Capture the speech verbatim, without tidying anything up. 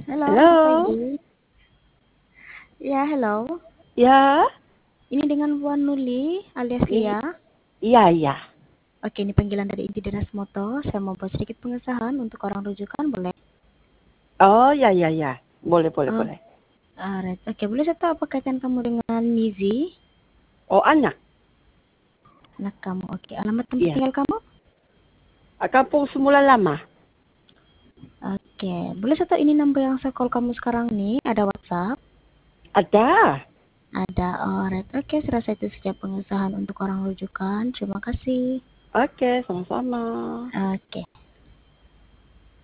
Halo, selamat Halo, pagi. Ya, hello. ya, Ini dengan Bu Nuli alias i- Lia. iya, iya. Oke, ini panggilan dari Inti Dinas Moto. Saya mau buat sedikit pengesahan untuk orang rujukan, boleh? Oh, ya, ya, ya. Boleh, boleh, Oh, boleh. alright. Oke, boleh saya tahu apa kaitan kamu dengan Nizi? Oh, anak, Anak kamu. Oke, alamat tempat iya. tinggal kamu? Kampung Semula Lama. Oke, boleh saya tahu ini nomor yang saya call kamu sekarang nih? Ada WhatsApp? Ada. Ada, alright. Oke, saya rasa itu saja pengesahan untuk orang rujukan. Terima kasih. Oke, sama-sama. Oke.